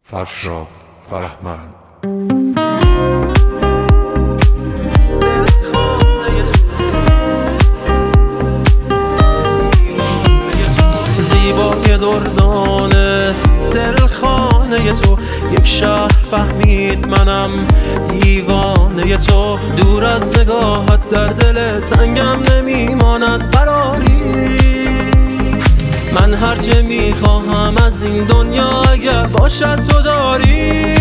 فرشاد فرهمند. زیبای دردانه دلخانه تو، یک شهر فهمید منم دیوانه تو. دور از نگاهت در دل تنگم نمیماند قراری. من هرچه میخواهم از این دنیا اگر باشد تو داری.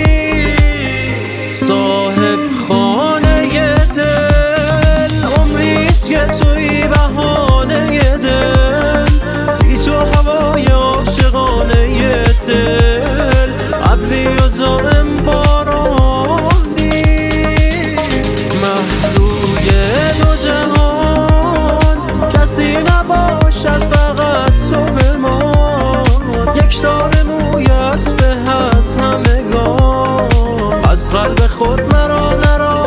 صاحب خانه دل عمریست که توی بهانه دل، بی تو هوای عاشقانه دل، ابری و دائم بارانی. محروی دو جهان کسی نباشد فقط تو به ما، یک تار مویت به از همگان، از قلب خود مرا نرانی.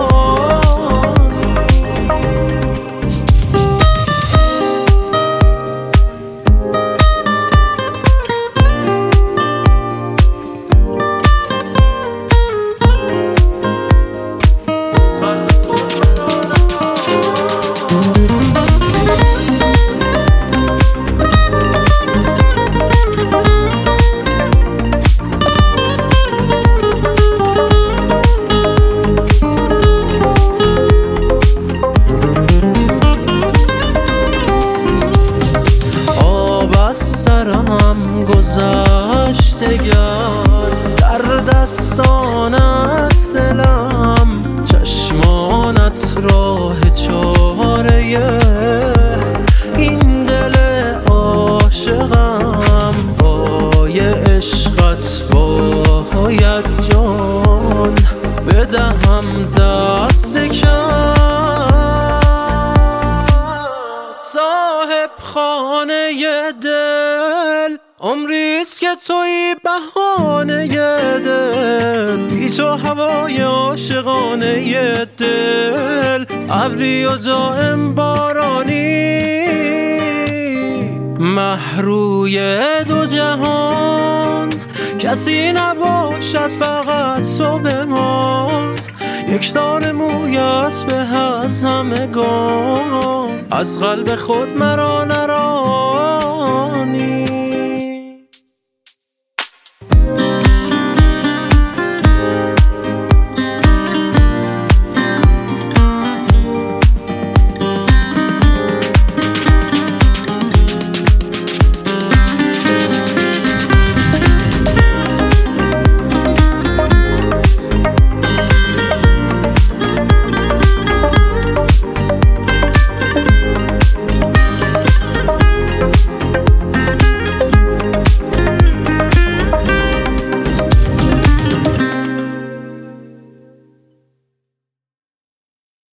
سرم گذشتگر در دستانت دلم، چشمانت راه چاره این دل عاشقم. پای عشقت باید جان بدهم دست کم. صاحب خانه دل عمریست که توی بهانه دل، بی تو هوای عاشقانه دل، ابری و دائم بارانی. محروی دو جهان کسی نباشد فقط تو به ما، یک تار مویت به از همگان، از قلب خود مرا نرانی.